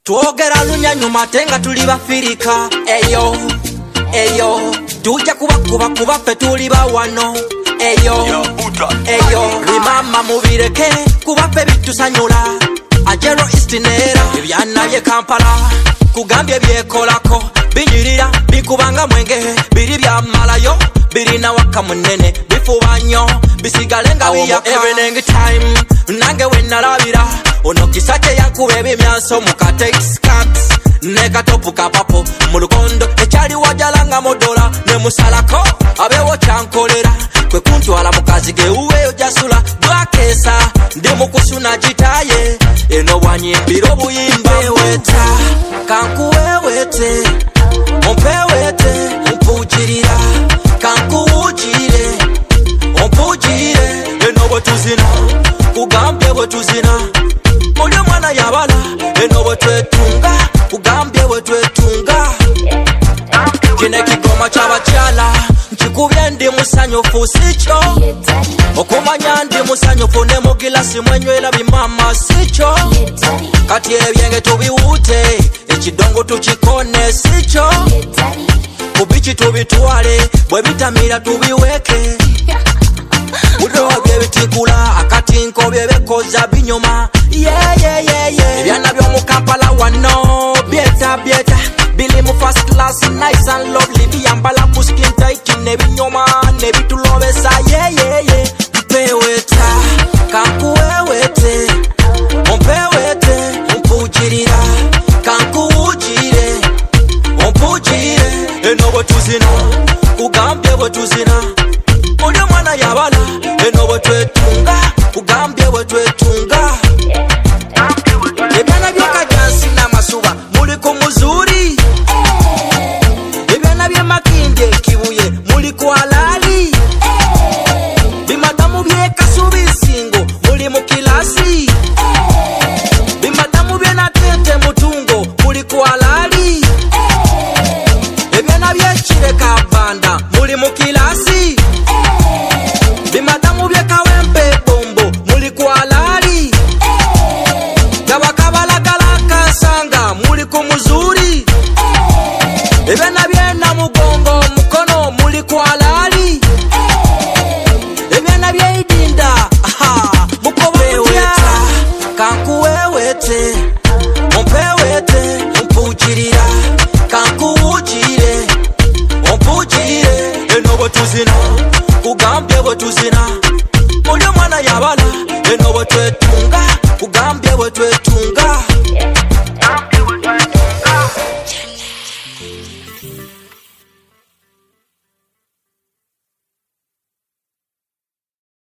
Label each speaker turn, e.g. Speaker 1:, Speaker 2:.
Speaker 1: Twogera lunya nyuma tenga tuli bafirika. Eyo tujja kuba ffe tuli bawano. Eyo limama mubireke kuba ffe bitusanyula. Ajero istinera ebyana bye Kampala kugambye byekolako binyirira bikubanga mwenge biri byamalayo birina waka munene bifubanyo bisigalenga biyaka every time nange wenalabira ono kisake yankube ebimyanso mukate skats neka topuka papo mulukondo ekyali wajalanga modola ne musalako abewo kyankolera kwe kuntwala mukazi ge uwe ojasula bwakesa ndi mukusuna jitaye eno bwanyimbira obuyimba weta kankuwewete ompewete mpujirira kankuwujire ompujire eno bwetuzina kugambye bwetuzina muli mwana yabala eno bwetwetunga kugambye bwetwetunga kine kigoma ky'abakyala nkikubye ndi musanyufu sikyo okumanya ndi musanyufu ne mugilasi mwenywera bimama sikyo kati ebyenge tubiwute ekidongo tukikone sikyo kubiki tubitwale bwe bitamira tubiweke mudowa bye bitikula akatinko bye bekoza binyuma ebyana by'omu Kampala wano byeta bili mu first class nice and lovely biyambala ku skin tight nebinyoma nebitulobesa mpeweta kankuwewete ompewete mpujirira kankuwujire ompujire eno bwetuzina kugambye bwetuzina muli mwana yabala eno bwetwetunga kugambye bwetwetunga ebyana by'akajansi n'amasuba muli ku muzuri ebyana by'emakinde kibuye muli ku alali bimadamu by'ekasubi nsingo muli mu kilasi bimadamu by'enatete mutungo muli ku alali ebyana by'ekireka banda muli mu kilasi bimadamu by'ekawempe bombo muli ku alali gabakabalagala kansanga muli ku muzuri ebyana byena mugongo mukono muli ku alali ebyana by'eidinda mukobeweta kankuwewete ompewete mpujirira kankuwujire ompujire eno bwetuzina kugambye bwetuzina